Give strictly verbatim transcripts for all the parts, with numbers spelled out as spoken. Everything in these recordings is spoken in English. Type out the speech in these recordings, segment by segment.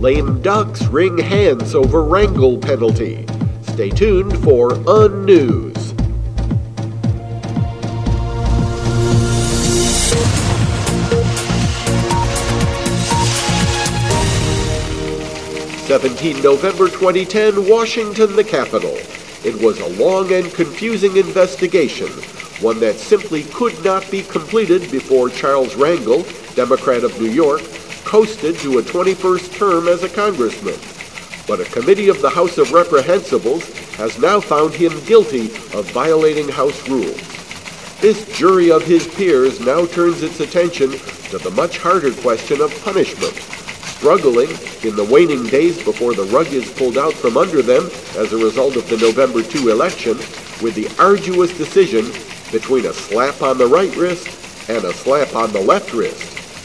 Lame ducks wring hands over wrangle penalty. Stay tuned for Unnews. seventeenth November twenty ten, Washington, the capital. It was a long and confusing investigation, one that simply could not be completed before Charles Rangel, Democrat of New York, coasted to a twenty-first term as a congressman. But a committee of the House of Reprehensibles has now found him guilty of violating House rules. This jury of his peers now turns its attention to the much harder question of punishment, struggling in the waning days before the rug is pulled out from under them as a result of the November second election with the arduous decision between a slap on the right wrist and a slap on the left wrist.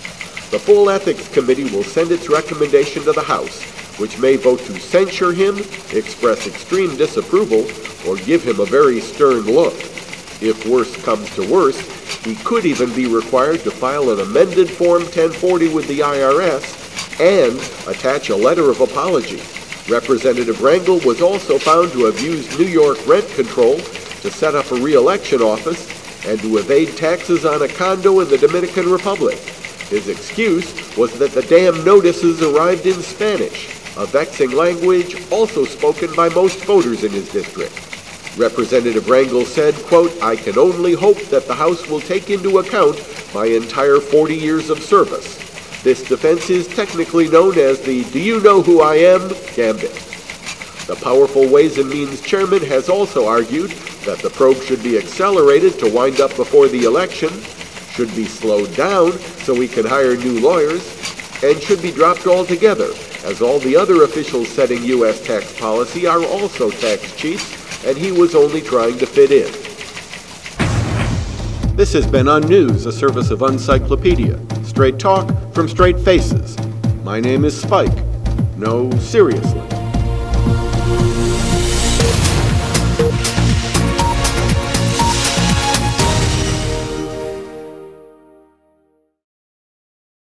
The full Ethics Committee will send its recommendation to the House, which may vote to censure him, express extreme disapproval, or give him a very stern look. If worse comes to worse, he could even be required to file an amended Form ten forty with the I R S and attach a letter of apology. Representative Rangel was also found to have used New York rent control to set up a re-election office and to evade taxes on a condo in the Dominican Republic. His excuse was that the damn notices arrived in Spanish, a vexing language also spoken by most voters in his district. Representative Rangel said, quote, "I can only hope that the House will take into account my entire forty years of service. This defense is technically known as the 'Do you know who I am?' gambit." The powerful Ways and Means chairman has also argued that the probe should be accelerated to wind up before the election, should be slowed down so we can hire new lawyers, and should be dropped altogether, as all the other officials setting U S tax policy are also tax cheats, and he was only trying to fit in. This has been Unnews, a service of Uncyclopedia. Straight talk from straight faces. My name is Spike. No, seriously.